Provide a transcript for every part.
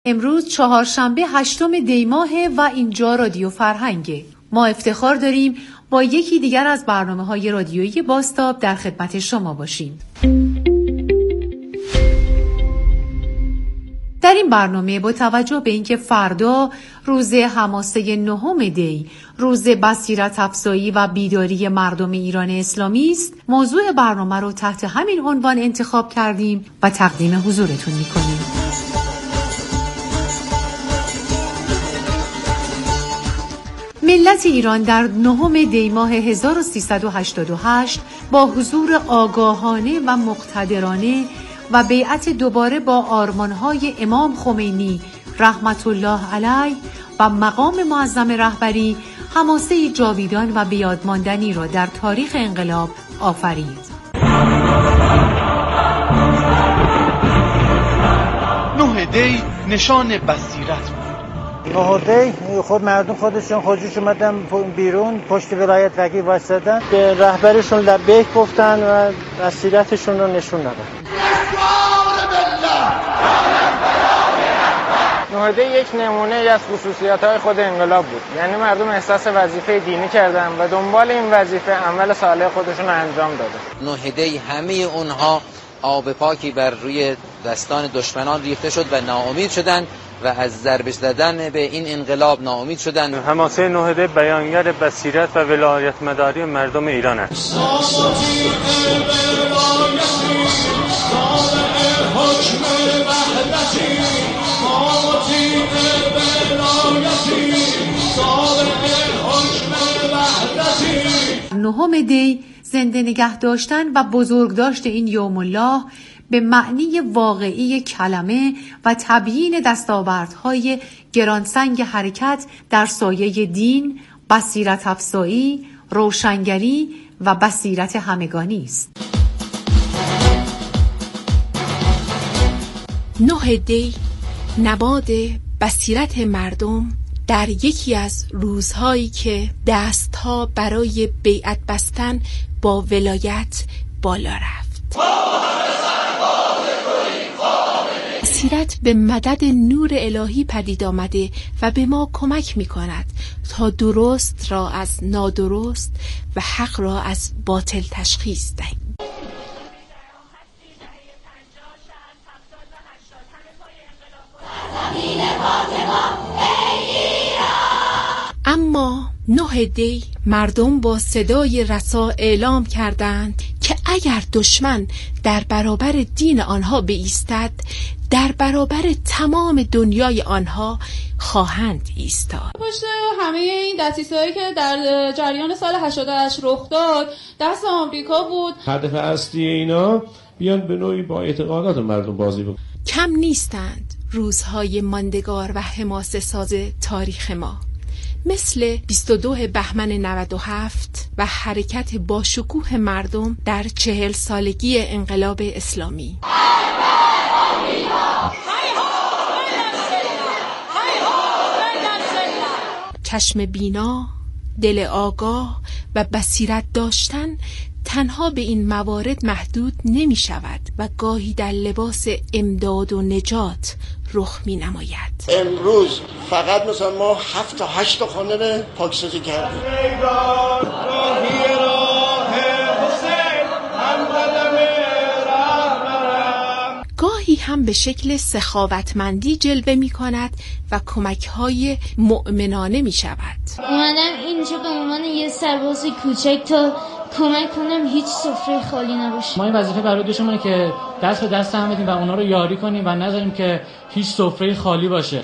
امروز چهارشنبه 8 دی ماهه و اینجا رادیو فرهنگه. ما افتخار داریم با یکی دیگر از برنامه‌های رادیویی بازتاب در خدمت شما باشیم. در این برنامه با توجه به اینکه فردا روز حماسه 9 دی، روز بصیرت افزایی و بیداری مردم ایران اسلامی است، موضوع برنامه رو تحت همین عنوان انتخاب کردیم و تقدیم حضورتون می‌کنیم. ملت ایران در 9 دی ماه 1388 با حضور آگاهانه و مقتدرانه و بیعت دوباره با آرمان‌های امام خمینی رحمت الله علیه و مقام معظم رهبری حماسه جاویدان و بیادماندنی را در تاریخ انقلاب آفرید. 9 دی نشان بصیرت بود. 9 دی خود مردم خودشون اومدن بیرون، پشت ولایت وکیل وایسادن، به رهبرشون لبیک گفتن و بصیرتشون رو نشون دادن. 9 دی یک نمونه از خصوصیات‌های خود انقلاب بود. یعنی مردم احساس وظیفه دینی کردن و دنبال این وظیفه عمل صالح خودشون رو انجام دادن. 9 دی همه اونها آب پاکی بر روی دستان دشمنان ریخته شد و ناامید شدند و از ضربه زدن به این انقلاب ناامید شدند. حماسه 9 دی بیانگر بصیرت و ولایت مداری مردم ایران است. نهم دی زنده نگه داشتن و بزرگداشت این یوم الله به معنی واقعی کلمه و تبیین دستاوردهای گرانسنگ حرکت در سایه دین، بصیرت افزایی، روشنگری و بصیرت همگانی است. 9 دی نماد بصیرت مردم در یکی از روزهایی که دستها برای بیعت بستن با ولایت بالا رفت. بصیرت به مدد نور الهی پدید آمده و به ما کمک می کند تا درست را از نادرست و حق را از باطل تشخیص دهیم. اما 9 دی مردم با صدای رسا اعلام کردند که اگر دشمن در برابر دین آنها بایستد، در برابر تمام دنیای آنها خواهند ایستاد. پشت همه این دسیسه‌هایی که در جریان سال 88 رخ داد دست آمریکا بود. هدف اصلی اینا بیان به نوعی با اعتقادات مردم بازی بکنن. کم نیستند روزهای ماندگار و حماسه ساز تاریخ ما، مثل 22 بهمن 97 و حرکت با شکوه مردم در 40 سالگی انقلاب اسلامی. چشم بینا، دل آگاه و بصیرت داشتن تنها به این موارد محدود نمی شود و گاهی در لباس امداد و نجات رخ می نماید. امروز فقط مثلا ما 7 تا 8 تا خانه رو پاکسازی کردیم. گاهی هم به شکل سخاوتمندی جلوه می کند و کمک‌های مؤمنانه می شود. اومدم اینجا به عنوان یه سرباز کوچک تا کمک کنم هیچ سفره خالی نباشه. ما این وظیفه برای دوشمونه که دست به دست هم بدیم و اونا رو یاری کنیم و نذاریم که هیچ سفره خالی باشه.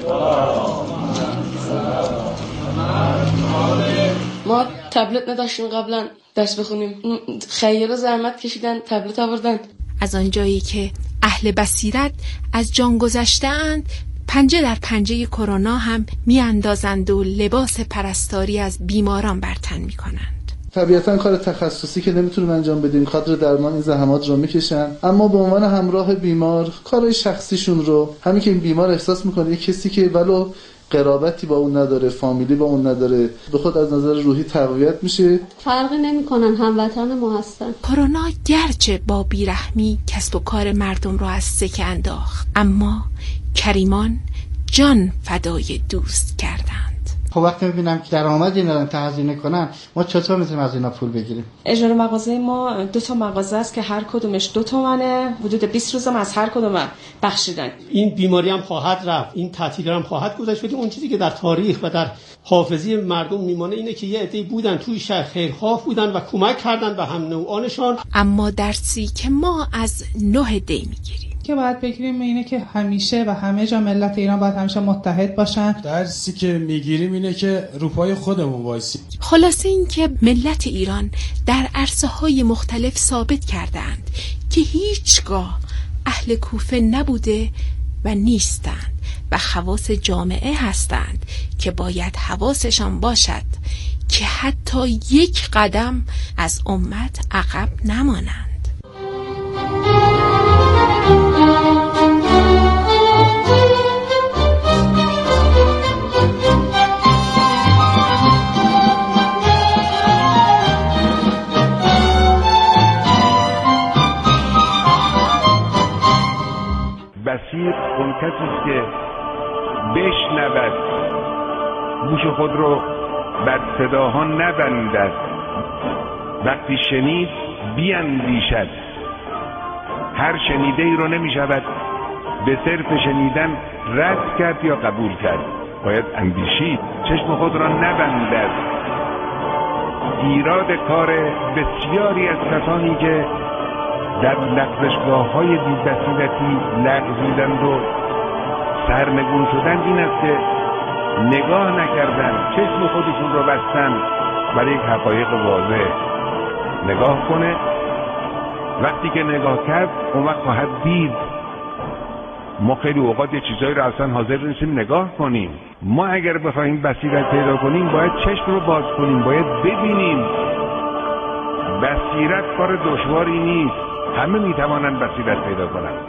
ما تبلت نداشتیم قبلا درس بخونیم، خیلی زحمت کشیدن تبلت آوردن. از آنجایی که اهل بصیرت از جان گذشته‌اند، پنجه در پنجه کرونا هم میاندازند و لباس پرستاری از بیماران بر تن میکنند. طبیعتاً کار تخصصی که نمیتونیم انجام بدیم، خاطر درمان این زحمات رو میکشن، اما به عنوان همراه بیمار کارهای شخصیشون رو، همین که این بیمار احساس میکنه یک کسی که ولو قرابتی با اون نداره، فامیلی با اون نداره، به خود از نظر روحی تقویت میشه. فرقی نمیکنن، هموطن ما هستن. کرونا گرچه با بیرحمی کسب و کار مردم را از سکه انداخت، اما کریمان جان فدای دوست کردند. خب وقتی میبینم که درآمدی ندارن تا هزینه کنن، ما چطور میتونیم از اینا پول بگیریم؟ اجاره مغازه ما 2 تا مغازه است که هر کدومش 2 تومنه. حدود 20 روز از هر کدوم بخشیدن. این بیماری هم خواهد رفت، این تعطیلی هم خواهد گذشت. ولی اون چیزی که در تاریخ و در حافظه مردم میمانه اینه که یه عده‌ای بودن توی شهر خیرخواه بودن و کمک کردن به هم نوعانشان. اما درسی که ما از 9 دی میگیریم که باید بگیریم اینه که همیشه و همه جا ملت ایران باید همیشه متحد باشن. درسی که میگیریم اینه که رو پای خودمون وایسیم. خلاصه این که ملت ایران در عرصه‌های مختلف ثابت کردند که هیچگاه اهل کوفه نبوده و نیستند و خواص جامعه هستند که باید حواسشان باشد که حتی یک قدم از امت عقب نمانند. بصیر اون کسی است که بشنود، گوش خود رو بر صداها نبندد، وقتی شنید بیندیشد. هر شنیده ای رو نمی شود به صرف شنیدن رد کرد یا قبول کرد، باید اندیشید. چشم خود را نبندد. ایراد کار بسیاری از کسانی که در لغزشگاه‌های بی‌بصیرتی لغزیدند و سرنگون شدند این است که نگاه نکردن، چشم خودشون رو بستن برای یک حقایق واضح. نگاه کنه، وقتی که نگاه کرد اون وقت خواهد دید. ما خیلی اوقات یه چیزایی رو اصلا حاضر نیستیم نگاه کنیم. ما اگر بخوایم بصیرت پیدا کنیم باید چشم رو باز کنیم، باید ببینیم. بصیرت کار دشواری نیست، همه میتوانند بصیرت پیدا کنند.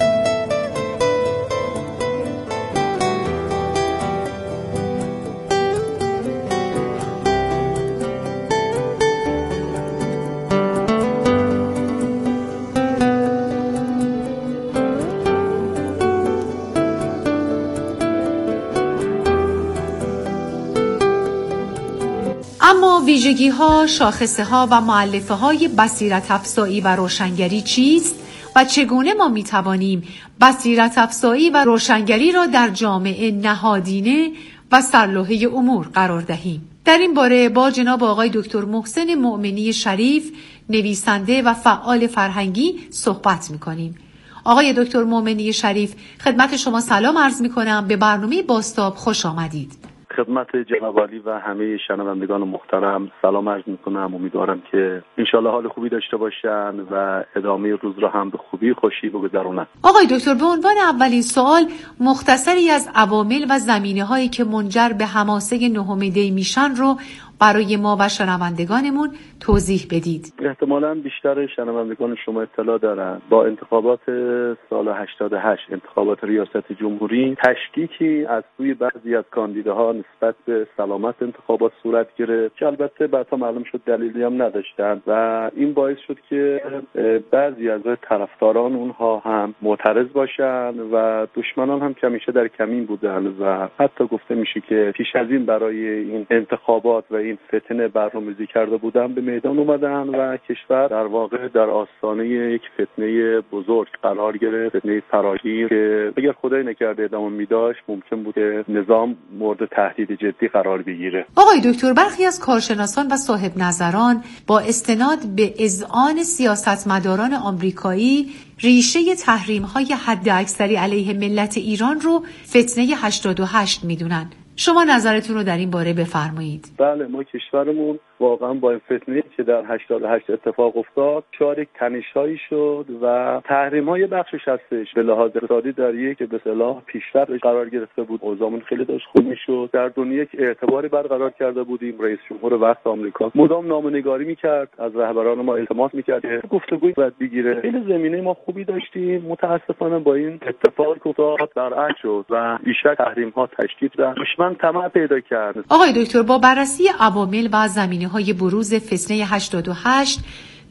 اما ویژگی ها، شاخصه ها و مؤلفه های بصیرت افزایی و روشنگری چیست و چگونه ما می توانیم بصیرت افزایی و روشنگری را در جامعه نهادینه و سرلوحه امور قرار دهیم؟ در این باره با جناب آقای دکتر محسن مؤمنی شریف، نویسنده و فعال فرهنگی صحبت می کنیم. آقای دکتر مؤمنی شریف، خدمت شما سلام عرض می کنم. به برنامه بازتاب خوش آمدید. خدمت جناب عالی و همه شنوندگان محترم سلام عرض میکنم. امیدوارم که انشالله حال خوبی داشته باشن و ادامه روز را هم به خوبی خوشی بگذرونن. آقای دکتر، به عنوان اولین سوال مختصری از عوامل و زمینه‌هایی که منجر به حماسه 9 دی میشن رو برای ما و شنوندگانمون توضیح بدید. احتمالاً بیشتر شنوندگان شما اطلاع دارن با انتخابات سال 88 انتخابات ریاست جمهوری تشکیکی از سوی بعضی از کاندیداها نسبت به سلامت انتخابات صورت گرفت که البته بعدا معلوم شد دلیلی هم نداشتن و این باعث شد که بعضی از طرفداران اونها هم معترض باشن و دشمنان هم کمیشه در کمین بودن و حتی گفته میشه که پیش از این برای این انتخابات و این فتنه برنامه‌ریزی کرده بودن به میدان اومدن و کشور در واقع در آستانه یک فتنه بزرگ قرار گرفت، فتنه فراگیر که اگر خدای نکرده ادامه می‌داشت ممکن بود نظام مورد تهدید جدی قرار بگیره. آقای دکتر، برخی از کارشناسان و صاحب نظران با استناد به اذعان سیاستمداران آمریکایی ریشه تحریم‌های حداکثری علیه ملت ایران رو فتنه 88 می‌دونن. شما نظرتون رو در این باره بفرمایید. بله، ما کشورمون واقعا با این فتنه‌ای که در 88 اتفاق افتاد شارک تنش‌هایی شد و تحریم‌های بخشش هستش به لحاظ اقتصادی در یک به اصطلاح پیشرفت قرار گرفته بود. اوضاعمون خیلی داشت خوب می‌شد. در دنیا یک اعتباری برقرار کرده بودیم. رئیس جمهور وقت آمریکا مدام نامه‌نگاری می‌کرد، از رهبران ما التماس می‌کرد که گفتگوی باید بگیره. خیلی زمینه ما خوبی داشتیم. متأسفانه با این اتفاقی که افتاد برعکس شد و بیشتر تحریم‌ها تشدید شد. دشمن طمع پیدا کرد. آقای دکتر، با بررسی عوامل و زمینه‌های بروز فتنه 88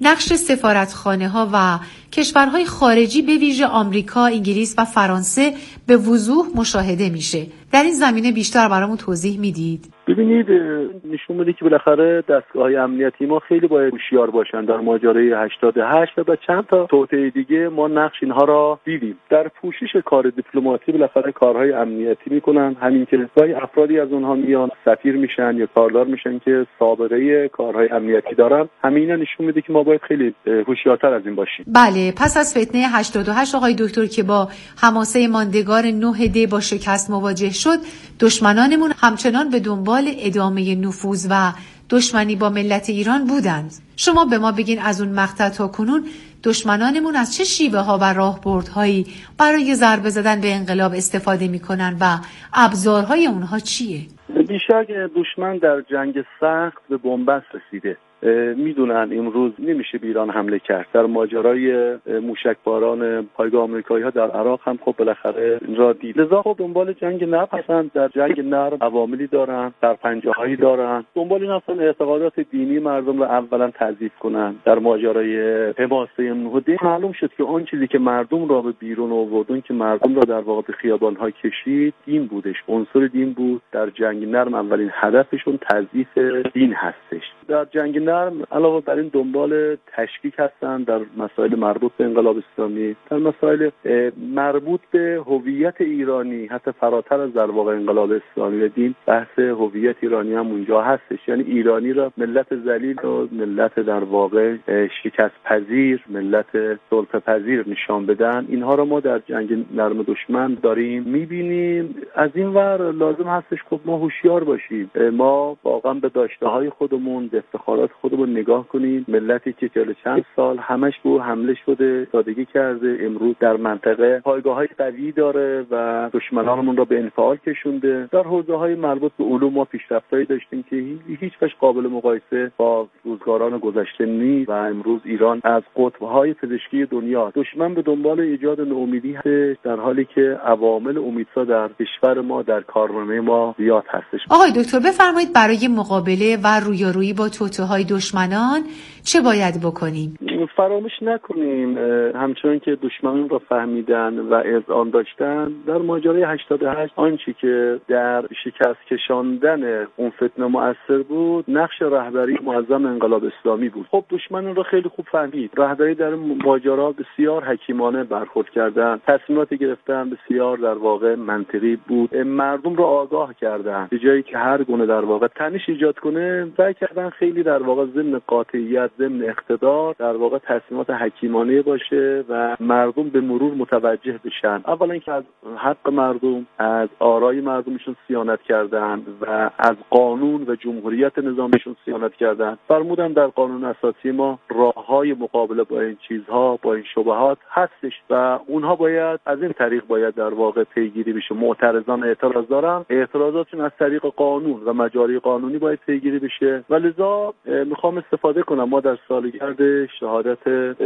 نقش سفارتخانه‌ها و کشورهای خارجی به ویژه آمریکا، انگلیس و فرانسه به وضوح مشاهده میشه. در این زمینه بیشتر برامون توضیح میدید؟ ببینید، نشون میده که بالاخره دستگاه‌های امنیتی ما خیلی باید هوشیار باشن در ماجرای 88 و چند تا توطئه دیگه ما نقش اینها را دیدیم. در پوشش کار دیپلماسی بالاخره کارهای امنیتی میکنن، همین که گاهی افرادی از اونها میان سفیر میشن یا کاردار میشن که سابقه کارهای امنیتی دارن. همینا نشون میده که ما باید خیلی هوشیارتر از این باشیم. بله، پس از فتنه 88 آقای دکتر که با حماسه ماندگار 9 دی با شکست مواجه شد، دشمنانمون همچنان به دنبال ادامه نفوذ و دشمنی با ملت ایران بودند. شما به ما بگین از اون مقطع تا کنون دشمنانمون از چه شیوه ها و راهبردهایی برای ضربه زدن به انقلاب استفاده میکنن و ابزارهای اونها چیه؟ بیشک دشمن در جنگ سخت به بنبست رسیده. میدونن امروز نمیشه به ایران حمله کرد. در ماجرای موشکباران پایگاه آمریکایی‌ها در عراق هم خب بالاخره را دید. لذا خب دنبال جنگ نرم هستن، در جنگ نرم عواملی دارن، در پنجه‌هایی دارن. دنبال این هستن اعتقادات دینی مردم رو اولا تضعیف کنن. در ماجرای حماسه 9 دی معلوم شد که اون چیزی که مردم را به بیرون آوردن، که مردم را در واقع به خیابان‌ها کشید، دین بودش. عنصر دین بود. در جنگ نرم اولین هدفشون تضعیف دین هستش. در جنگ نرم علاوه بر این دنبال تشکیک هستن در مسائل مربوط به انقلاب اسلامی، در مسائل مربوط به هویت ایرانی، حتی فراتر از در واقع انقلاب اسلامی و دین، بحث هویت ایرانی هم اونجا هستش. یعنی ایرانی را ملت ذلیل و ملت در واقع شکست پذیر، ملت صلح پذیر نشان بدن. اینها را ما در جنگ نرم دشمن داریم میبینیم. از این ور لازم هستش که ما هوشیار باشیم. ما واقعا به داشته‌های خودمون، به افتخارات خودمون نگاه کنیم. ملتی که چند سال همش به حمله شده، سادگی کرده، امروز در منطقه پایگاه‌های قوی داره و دشمنانمون را به انفعال کشونده. در حوزه‌های مربوط به علوم ما پیشرفتایی داشتیم که هیچ وجه قابل مقایسه با روزگاران گذشته نیست و امروز ایران از قطب‌های پزشکی دنیا. دشمن به دنبال ایجاد ناامیدی هست، در حالی که عوامل امیدسا در کشور ما، در کارنامه ما زیاد هستش. آقای دکتر بفرمایید برای مقابله و رویارویی با توطئه‌های دشمنان چه باید بکنیم؟ فراموش نکنیم همچنان که دشمنان را فهمیدن و اذعان داشتن، در ماجرای 88 آنچه که در شکست کشاندن اون فتنه مؤثر بود، نقش رهبری معظم انقلاب اسلامی بود. خب دشمنان را خیلی خوب فهمید. رهبری در ماجرا بسیار حکیمانه برخورد کردن، تصمیماتی گرفتن بسیار در واقع منطقی بود. مردم را آگاه کردن، به جایی که هر گونه در واقع تنش ایجاد کنه، سعی کردن خیلی در واقع ضمن قاطعیت، ضمن اقتدار در واقع تصمیمات حکیمانه باشه و مردم به مرور متوجه بشن. اولا که از حق مردم، از آرای مردمشون صیانت کردن و از قانون و جمهوریت نظامشون صیانت کردن. فرمودن در قانون اساسی ما راههای مقابله با این چیزها، با این شبهات هستش و اونها باید از این طریق باید در واقع پیگیری بشه. معترضان اعتراض دارن، اعتراضاتشون از طریق قانون و مجاری قانونی باید پیگیری بشه و لذا میخوام استفاده کنم. ما در سالگرد شهادت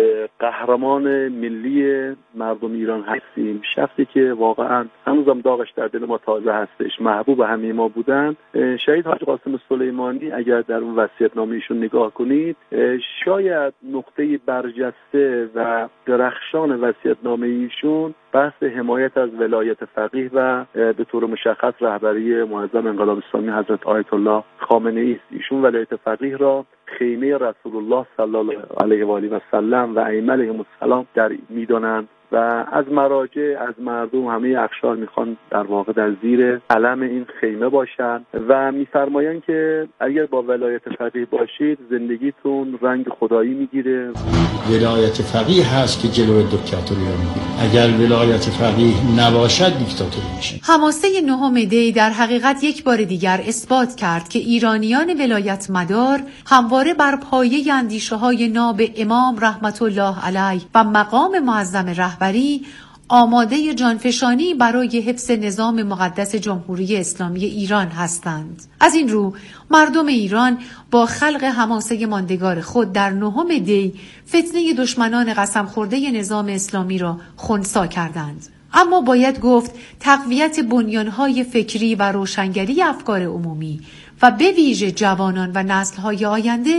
قهرمان ملی مردم ایران هستیم، شخصی که واقعا هنوزم داغش در دل ما تازه هستش، محبوب همه ما بودن، شهید حاج قاسم سلیمانی. اگر در اون وصیت‌نامه ایشون نگاه کنید، شاید نقطه برجسته و درخشان وصیت‌نامه ایشون بحث حمایت از ولایت فقیه و به طور مشخص رهبری معظم انقلاب اسلامی حضرت آیت الله خامنه‌ای است. ایشون ولایت فقیه را خیمه رسول الله صلی الله علیه و آله و سلم و ائمه علیهم السلام در میدانند و از مراجع، از مردم، همه اقشار میخوان در واقع در زیر علم این خیمه باشن و میفرمایند که اگر با ولایت فقیه باشید زندگیتون رنگ خدایی میگیره. ولایت فقیه هست که جلوی دیکتاتوری رو میگیره. اگر ولایت فقیه نباشد دیکتاتوری میشه. حماسه 9 دی در حقیقت یک بار دیگر اثبات کرد که ایرانیان ولایت مدار همواره بر پایه اندیشه‌های ناب امام رحمت الله علیه و مقام معظم رهبری آماده جانفشانی برای حفظ نظام مقدس جمهوری اسلامی ایران هستند. از این رو مردم ایران با خلق حماسه ماندگار خود در 9 دی فتنه دشمنان قسم خورده نظام اسلامی را خنثی کردند. اما باید گفت تقویت بنیانهای فکری و روشنگری افکار عمومی و به ویژه جوانان و نسل‌های آینده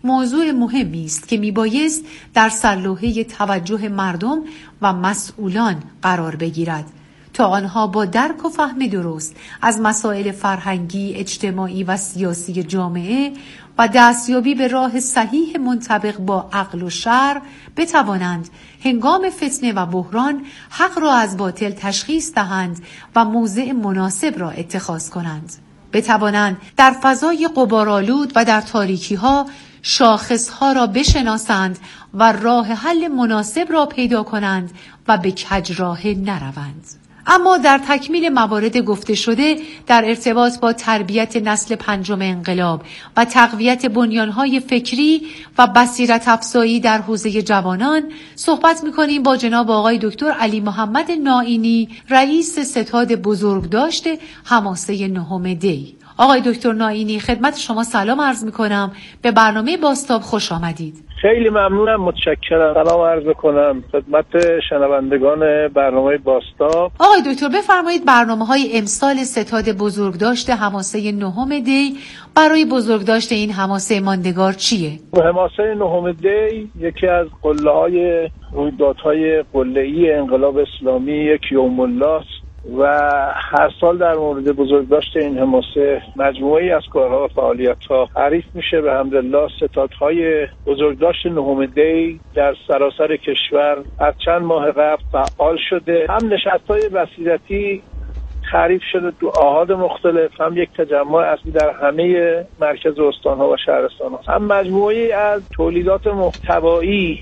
موضوع مهمی است که میبایست در سرلوحه توجه مردم و مسئولان قرار بگیرد تا آنها با درک و فهم درست از مسائل فرهنگی، اجتماعی و سیاسی جامعه و دستیابی به راه صحیح منطبق با عقل و شرع بتوانند هنگام فتنه و بحران حق را از باطل تشخیص دهند و موضع مناسب را اتخاذ کنند. بتوانند در فضای غبارآلود و در تاریکی‌ها شاخصها را بشناسند و راه حل مناسب را پیدا کنند و به کج راه نروند. اما در تکمیل موارد گفته شده در ارتباط با تربیت نسل پنجم انقلاب و تقویت بنیانهای فکری و بصیرت افزایی در حوزه جوانان صحبت می‌کنیم با جناب آقای دکتر علی محمد نائینی، رئیس ستاد بزرگداشت حماسه نهم دی. آقای دکتر نائینی، خدمت شما سلام عرض می‌کنم. به برنامه بازتاب خوش آمدید. خیلی ممنونم، متشکرم. سلام عرض کنم خدمت شنوندگان برنامه بازتاب. آقای دکتر بفرمایید برنامه‌های امسال ستاد بزرگداشت حماسه نهم دی برای بزرگداشت این حماسه ماندگار چیه؟ حماسه نهم دی یکی از قله‌های رویدادهای قله‌ای انقلاب اسلامی، یک یوم الله و هر سال در مورد بزرگداشت این حماسه مجموعه‌ای از کارها و فعالیت‌ها تعریف میشه. به حمدالله ستادهای بزرگداشت نهم دی در سراسر کشور از چند ماه قبل فعال شده. هم نشست‌های بصیرتی تعریف شده تو آحاد مختلف، هم یک تجمع اصلی در همه مرکز استان‌ها و شهرستان‌ها، هم مجموعه‌ای از تولیدات محتوایی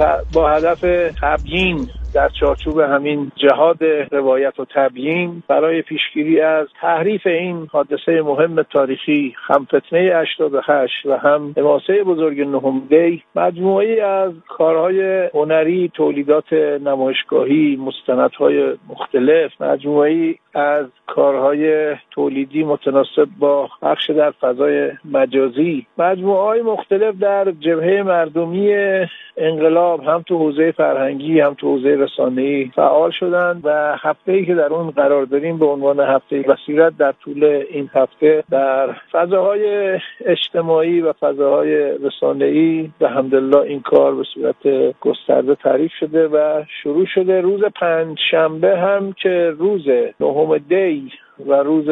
با هدف تبیین در چارچوب همین جهاد روایت و تبیین برای پیشگیری از تحریف این حادثه مهم تاریخی، هم فتنه 88 و هم حماسه بزرگ نهم دی، مجموعه‌ای از کارهای هنری، تولیدات نمایشگاهی، مستندهای مختلف، مجموعه‌ای از کارهای تولیدی متناسب با بخش در فضای مجازی، مجموعه‌های مختلف در جبهه مردمی انقلاب، هم تو حوزه فرهنگی هم تو حوزه رسانه‌ای فعال شدند و هفته‌ای که در اون قرار داریم به عنوان هفته بصیرت در طول این هفته در فضاهای اجتماعی و فضاهای رسانه‌ای به حمدالله این کار به صورت گسترده تعریف شده و شروع شده. روز پنجشنبه هم که روز نهم دی و روز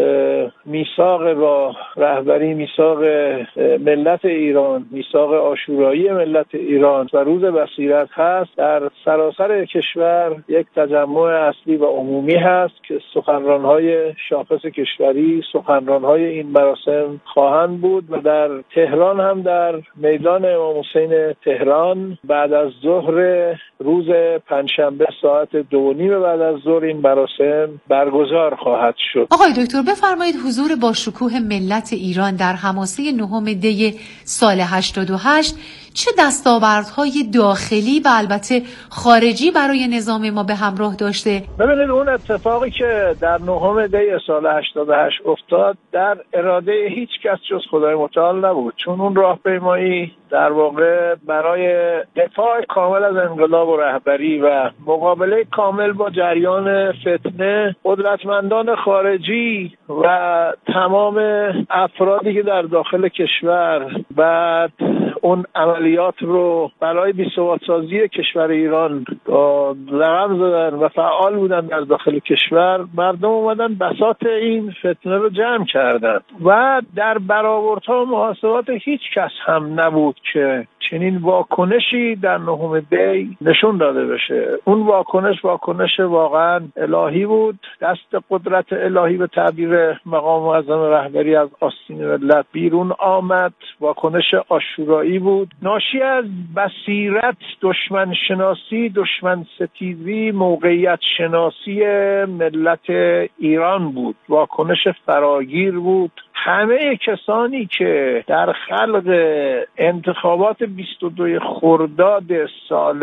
میثاق با رهبری میثاق ملت ایران، میثاق عاشورایی ملت ایران و روز بصیرت هست، در سراسر کشور یک تجمع اصلی و عمومی هست که سخنران‌های شاخص کشوری سخنران‌های این مراسم خواهند بود و در تهران هم در میدان امام حسین تهران بعد از ظهر روز پنجشنبه ساعت 2:30 بعد از ظهر این مراسم برگزار خواهد شد. آقای دکتر بفرمایید حضور با شکوه ملت ایران در حماسه نهم دی سال 88 چه دستاوردهای داخلی و البته خارجی برای نظام ما به همراه داشته؟ ببینید اون اتفاقی که در نهم دی سال 88 افتاد در اراده هیچ کس جز خدای متعال نبود، چون اون راهپیمایی در واقع برای دفاع کامل از انقلاب و رهبری و مقابله کامل با جریان فتنه قدرتمندان خارجی و تمام افرادی که در داخل کشور بعد اون عملیات رو برای بی‌ثبات‌سازی کشور ایران رقم زدن و فعال بودن در داخل کشور، مردم اومدن بساط این فتنه رو جمع کردن و در برآوردها و محاسبات هیچ کس هم نبود که چنین واکنشی در نهم دی نشون داده بشه. اون واکنش واقعا الهی بود، دست قدرت الهی به تعبیر مقام معظم رهبری از آستین ملت بیرون آمد، واکنش عاشورایی بود، ناشی از بصیرت، دشمن شناسی، دشمن ستیزی، موقعیت شناسی ملت ایران بود، واکنش فراگیر بود. همه کسانی که در خلق انتخابات 22 خرداد سال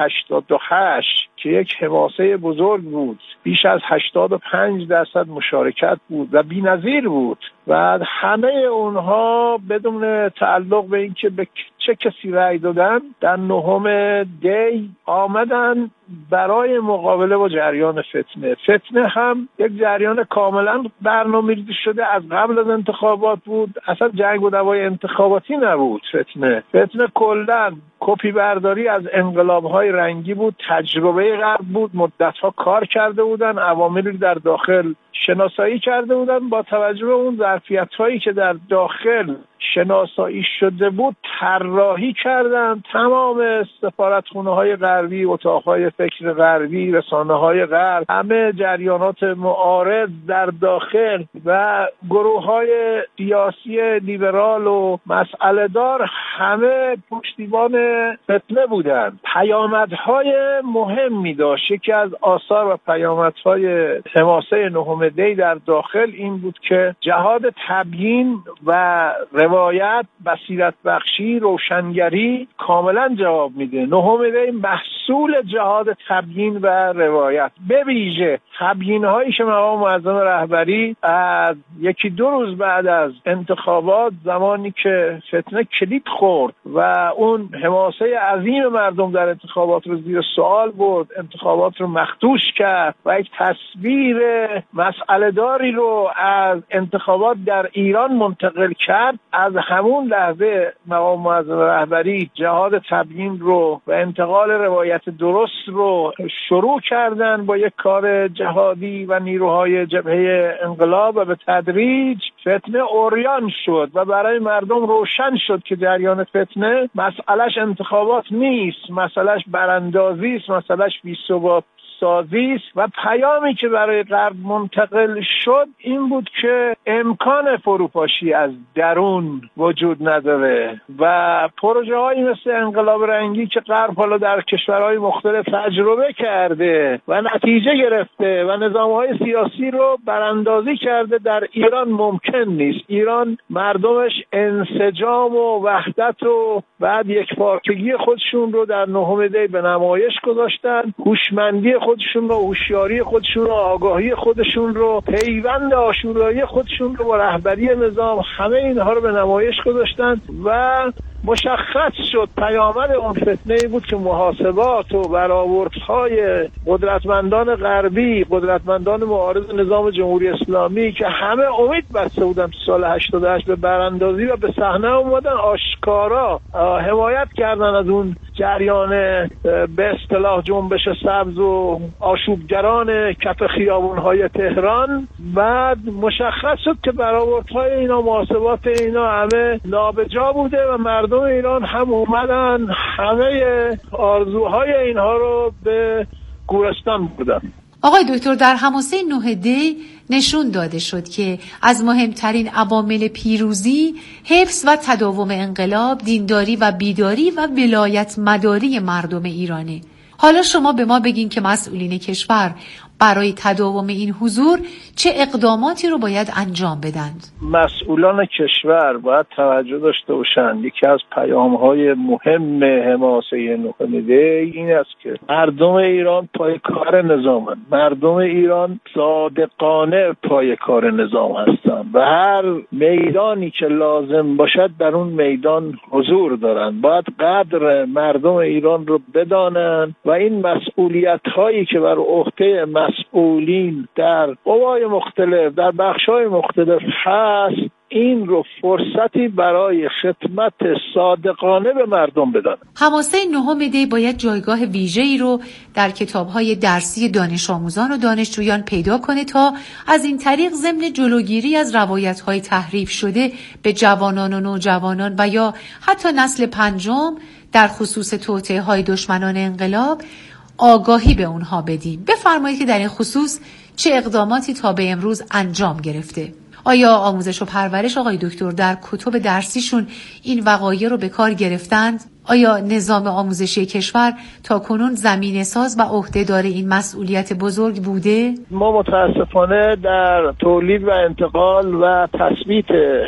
88 که یک حماسه بزرگ بود، بیش از 85% مشارکت بود و بی‌نظیر بود و همه اونها بدون تعلق به اینکه به چه کسی رأی دادن در 9 دی آمدن برای مقابله با جریان فتنه. فتنه هم یک جریان کاملا برنامه‌ریزی شده از قبل از انتخابات بود. اصلا جنگ و دوای انتخاباتی نبود. فتنه کلاً کپی برداری از انقلاب‌های رنگی بود، تجربه غرب بود، مدت‌ها کار کرده بودن، عواملی در داخل شناسایی کرده بودن، با توجه به اون ظرفیت‌هایی که در داخل شناسایی شده بود طراحی کردن تمام سفارتخونه‌های غربی، اتاق‌های فکر غربی، رسانه‌های غرب، همه جریانات معارض در داخل و گروه‌های سیاسی لیبرال و مسئله‌دار همه پشتیبان فتنه بودند. پیامدهای مهمی داشت. یکی از آثار و پیامدهای حماسه 9 دی در داخل این بود که جهاد تبیین و روایت، بصیرت بخشی، روشنگری کاملا جواب میده. 9 دی محصول جهاد تبیین و روایت، به ویژه تبیین هایی که مقام معظم رهبری از 1-2 روز بعد از انتخابات، زمانی که فتنه کلید خورد و اون حماسه عظیم مردم در انتخابات رو زیر سوال برد، انتخابات رو مخدوش کرد و یک تصویر مسئله داری رو از انتخابات در ایران منتقل کرد، از همون لحظه مقام معظم رهبری جهاد تبیین رو و انتقال روایت درست رو شروع کردن با یک کار جهادی و نیروهای جبهه انقلاب و به تدریج فتنه عریان شد و برای مردم روشن شد که جریان فتنه مسئلهش انتخابات نیست، مسئلهش براندازی است، مسئلهش بی‌ثبات سازی است. و پیامی که برای غرب منتقل شد این بود که امکان فروپاشی از درون وجود نداره و پروژه هایی مثل انقلاب رنگی که غرب حالا در کشورهای مختلف تجربه کرده و نتیجه گرفته و نظامهای سیاسی رو براندازی کرده در ایران ممکن نیست. ایران مردمش انسجام و وحدت و بعد یکپارچگی خودشون رو در 9 دی به نمایش گذاشتن، هوشمندی خودشون رو، هوشیاری خودشون رو، آگاهی خودشون رو، پیوند آشورایی خودشون رو با رهبری نظام، همه اینها رو به نمایش گذاشتن و مشخص شد پیامد اون فتنه بود که محاسبات و برآوردهای قدرتمندان غربی، قدرتمندان معارض نظام جمهوری اسلامی که همه امید بسته بودن تو سال 88 به براندازی و به صحنه اومدن، آشکارا حمایت کردن از اون جریان به اصطلاح جنبش سبز و آشوبگران کف خیابون‌های تهران. بعد مشخص شد که برآوردهای اینا، محاسبات اینا همه نابجا بوده و مردم ایران هم اومدن همه آرزوهای اینها رو به گورستان بردن. آقای دکتر، در حماسه 9 دی نشون داده شد که از مهمترین عوامل پیروزی حفظ و تداوم انقلاب، دینداری و بیداری و ولایت مداری مردم ایرانه. حالا شما به ما بگین که مسئولین کشور برای تداوم این حضور چه اقداماتی رو باید انجام بدند؟ مسئولان کشور باید توجه داشته باشند. یکی از پیام‌های مهم حماسه 9 دی این است که مردم ایران پای کار نظامن، مردم ایران صادقانه پای کار نظام هستند و هر میدانی که لازم باشد در اون میدان حضور دارند. باید قدر مردم ایران رو بدانند و این مسئولیت‌هایی که بر عهده مسئولین در قوای مختلف، در بخش‌های مختلف هست، این رو فرصتی برای خدمت صادقانه به مردم بدن. حماسه 9 دی باید جایگاه ویژه‌ای رو در کتاب‌های درسی دانش آموزان و دانشجویان پیدا کنه تا از این طریق ضمن جلوگیری از روایت‌های تحریف شده به جوانان و نوجوانان و یا حتی نسل 5 در خصوص توطئه‌های دشمنان انقلاب آگاهی به اونها بدیم. بفرمایید که در این خصوص چه اقداماتی تا به امروز انجام گرفته؟ آیا آموزش و پرورش آقای دکتر در کتب درسیشون این وقایع رو به کار گرفتند؟ آیا نظام آموزشی کشور تا کنون زمینه ساز و عهده‌دار این مسئولیت بزرگ بوده؟ ما متاسفانه در تولید و انتقال و تثبیت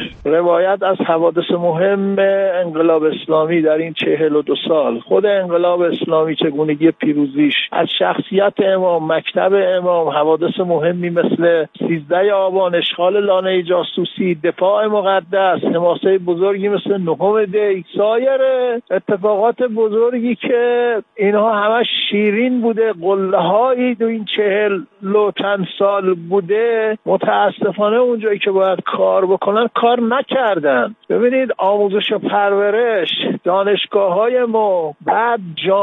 روایت از حوادث مهم انقلاب اسلامی در این 42 سال، خود انقلاب اسلامی چگونگی پیروزیش، از شخصیت امام، مکتب امام، حوادث مهمی مثل 13 آبان، اشغال لانه جاسوسی، دفاع مقدس، حماسه بزرگی مثل 9 دی، سایر اتفاقات بزرگی که اینها همش شیرین بوده، قله‌هایی تو این 40 و چند سال بوده، متاسفانه اونجایی که باید کار بکنن کار نکردن. ببینید آموزش و پرورش، دانشگاه‌های ما، بعد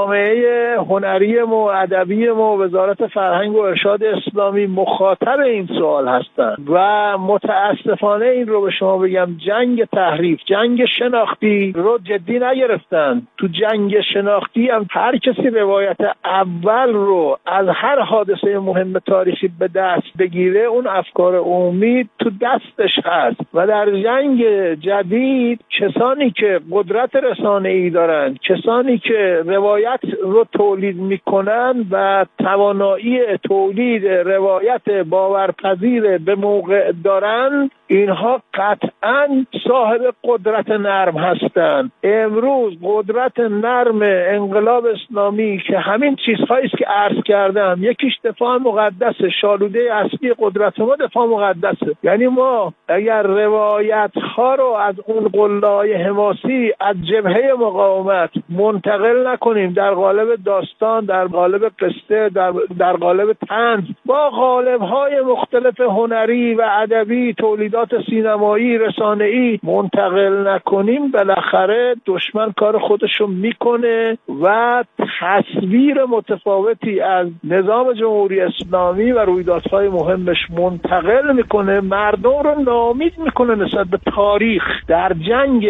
جامعه هنری ما، ادبی ما، وزارت فرهنگ و ارشاد اسلامی مخاطب این سوال هستند و متاسفانه این رو به شما بگم جنگ تحریف، جنگ شناختی رو جدی نگرفتن. تو جنگ شناختی هم هر کسی روایت اول رو از هر حادثه مهم تاریخی به دست بگیره اون افکار عمومی تو دستش هست و در جنگ جدید کسانی که قدرت رسانه‌ای دارن، کسانی که روایت رو تولید میکنن و توانایی تولید روایت باورپذیر به موقع دارن، اینها قطعاً صاحب قدرت نرم هستند. امروز قدرت نرم انقلاب اسلامی که همین چیزهایی است که عرض کردم، یکیش دفاع مقدس، شالوده اصلی قدرت ما دفاع مقدسه. یعنی ما اگر روایت ها رو از اون قله‌های حماسی از جبهه مقاومت منتقل نکنیم در قالب داستان، در قالب قصه، در قالب طنز، با قالب‌های مختلف هنری و ادبی، تولیدات سینمایی، رسانه‌ای منتقل نکنیم، بالاخره دشمن کار خودشو میکنه و تصویر متفاوتی از نظام جمهوری اسلامی و رویدادهای مهمش منتقل میکنه، مردم رو ناامید میکنه نسبت به تاریخ. در جنگ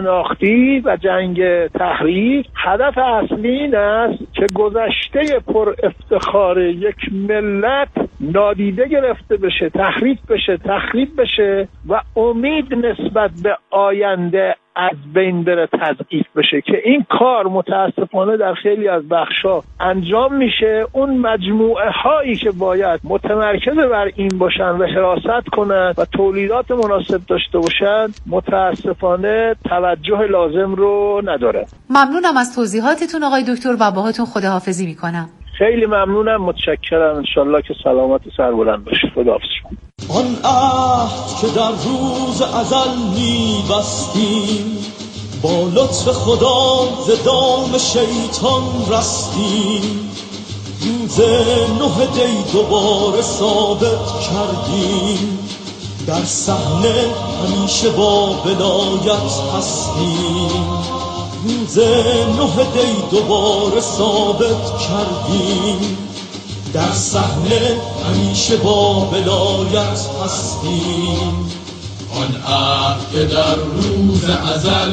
شناختی و جنگ تحریف هدف اصلی این است که گذشته پر افتخار یک ملت نادیده گرفته بشه، تحریف بشه، تخریب بشه و امید نسبت به آینده از بین بره، تضعیف بشه، که این کار متاسفانه در خیلی از بخشا انجام میشه. اون مجموعه هایی که باید متمرکز بر این باشن و حراست کنن و تولیدات مناسب داشته باشن متاسفانه توجه لازم رو نداره. ممنونم از توضیحاتتون آقای دکتر و باهاتون خداحافظی میکنم. خیلی ممنونم، متشکرم. انشالله که سلامت سربلند باشه. خداحافظ. آن عهد که در روز ازل می‌بستیم، با لطف خدا ز دام شیطان رستیم، روز 9 دی دوباره ثابت کردیم، در صحنه همیشه با ولایت هستیم، روز 9 دی دوباره ثابت کردیم، در صحنه همیشه با ولایت هستیم. آن عهد که در روز ازل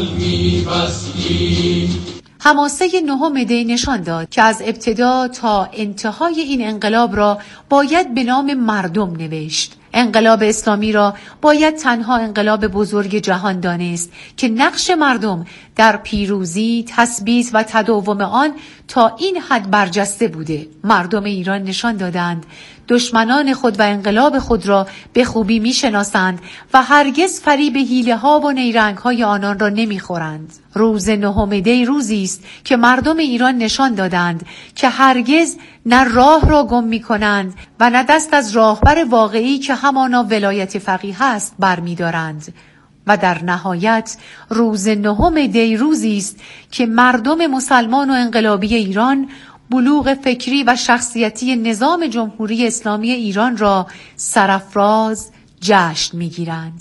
می‌بستیم. حماسه 9 دی نشان داد که از ابتدا تا انتهای این انقلاب را باید به نام مردم نوشت. انقلاب اسلامی را باید تنها انقلاب بزرگ جهان دانست که نقش مردم در پیروزی، تثبیت و تداوم آن تا این حد برجسته بوده. مردم ایران نشان دادند دشمنان خود و انقلاب خود را به خوبی می‌شناسند و هرگز فریب حیله‌ها و نیرنگ‌های آنان را نمی‌خورند. روز 9 دی روزی است که مردم ایران نشان دادند که هرگز نه راه را گم می‌کنند و نه دست از راهبر واقعی که همانا ولایت فقیه است برمی‌دارند. و در نهایت روز 9 دی روزی است که مردم مسلمان و انقلابی ایران بلوغ فکری و شخصیتی نظام جمهوری اسلامی ایران را سرافراز جشن می‌گیرند.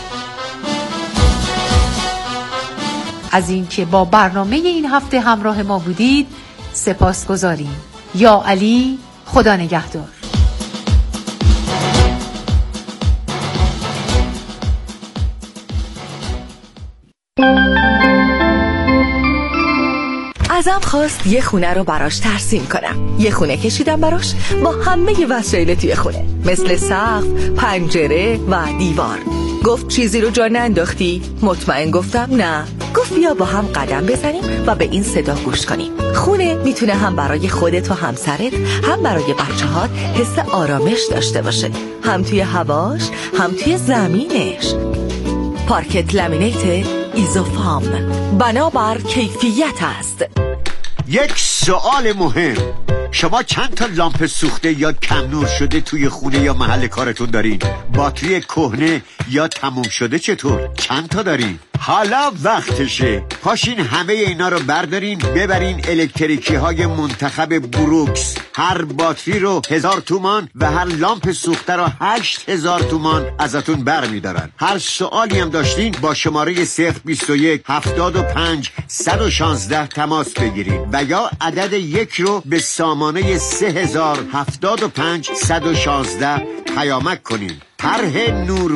از اینکه با برنامه این هفته همراه ما بودید سپاسگزاریم. یا علی، خدا نگهدار. ازم خواست یه خونه رو براش ترسیم کنم. یه خونه کشیدم براش با همه وسایل توی خونه، مثل سقف، پنجره و دیوار. گفت چیزی رو جا ننداختی؟ مطمئن گفتم نه. گفت بیا با هم قدم بزنیم و به این صدا گوش کنیم. خونه میتونه هم برای خودت و همسرت، هم برای بچه‌هات حس آرامش داشته باشه، هم توی هواش، هم توی زمینش. پارکت لامینیت ایزوفام، بنابر کیفیت است. یک سوال مهم، شما چند تا لامپ سوخته یا کم نور شده توی خونه یا محل کارتون دارین؟ باتری کهنه یا تموم شده چطور؟ چند تا دارین؟ حالا وقتشه، پاشین همه اینا رو بردارین ببرین الکتریکی های منتخب بروکس. هر باتری رو 1000 تومان و هر لامپ سوخته رو 8000 تومان ازتون برمیدارن. هر سوالی هم داشتین با شماره 021 75 116 تماس بگیرین و یا عدد 1 رو به سامانه 3075 116 پیامک کنین. طرح نور